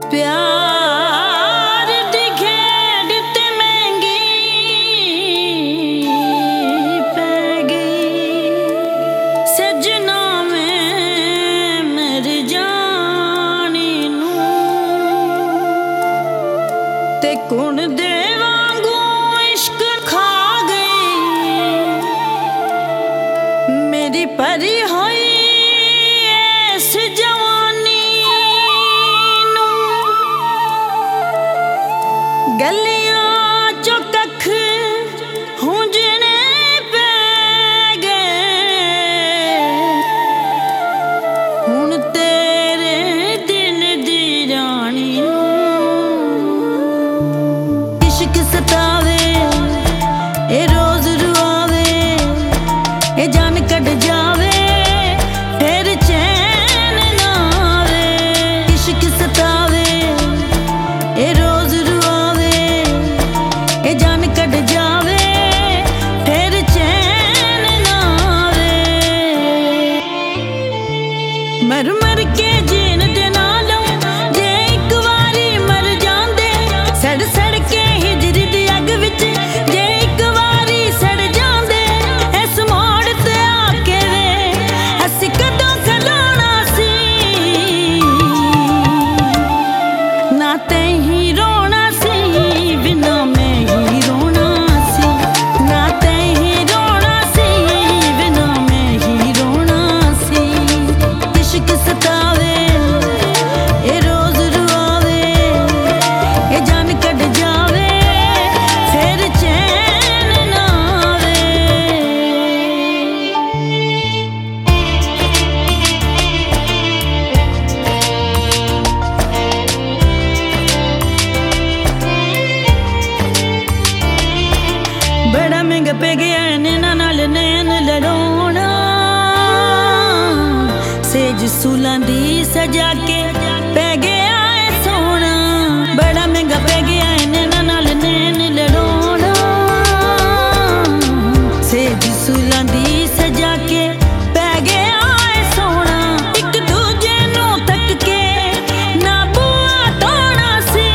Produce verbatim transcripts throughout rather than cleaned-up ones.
प्यार दी खेड ते महंगी पै गई, सजना मैं मर जानी नू ते कुण दे वांगू इश्क खा गई। मेरी परी होई इस जवानी नू, गलियां चो कख हुंजने पै गए। हुण तेरे दिल दी रानी नू इश्क सतावे, ए रोज रुआवे, ए जान कट जावे फिर चैन ना आवे। इश्क सतावे, ए रोज रुआवे, ए जान कट जावे फिर चैन ना आवे। मर मर के जीन दे नालों जे एक वारी मर जांदे, सड़ सड़ के हिजर दी अग विच जे एक वारी सड़ जांदे। इस मोड़ ते आके वे असीं कदों खलोना सी, ना तैहीं रोना सी बिना मैं ही रोना सी, ना तैहीं रोना सी बिना मैं ही रोना सी। इश्क सतावे, ए रोज रुआवे, ए जान कट जावे फिर चैन ना आवे। बड़ा महंगा पे गया नैना नाल नैन लड़ोना, सेज सूलां दी सजा के पै गया है सोना। बड़ा महंगा पे गया नैना नाल नैन लड़ोना, सेज सूलां दी सजा के पै गया है सोना। एक दूजे नू तक के ना बुआ तोड़ना सी,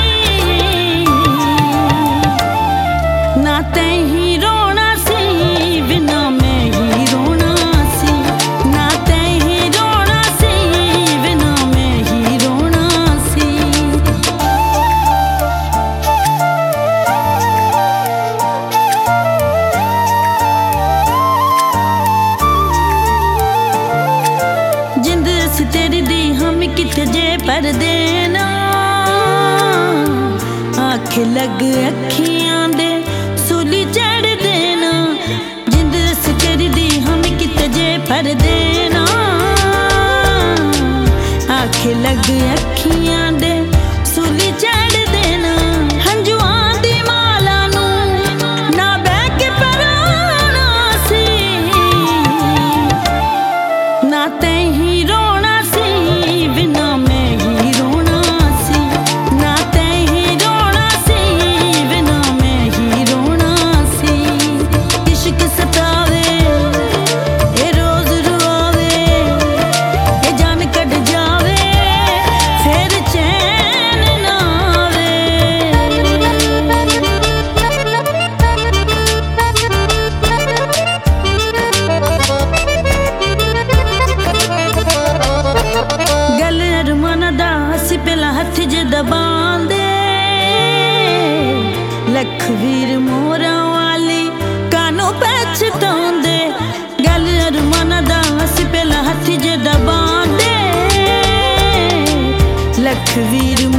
ना तैहीं रोना सी बिना मैं ही रोना सी, ना तैहीं रोना सी बिना मैं ही रोना सी। जिंद सी तेरी दी हम किथे जे पर देना, आख लग अखियां दे सूली चढ़ देना। जिंद सी तेरी दी हम किथे जे पर देना, आख लग अखियां दे सूली चढ़ देना। हंजुआं दी माला नू ना बह के पराना सी, ना तैहीं रोना सी बिना मैं ही रोना सी, ना तैहीं रोना सी बिना मैं ही रोना सी। इश्क सतावे, ए रोज रुआवे, ए जान कट जावे फिर चैन ना आवे। गल अरमाना दा असीं पहला हथ जे दबांदे, लख वीर मोरां वाली कानू पछतांदे। गल अरमाना दा असीं पहला हथ जे दबांदे, लख वीर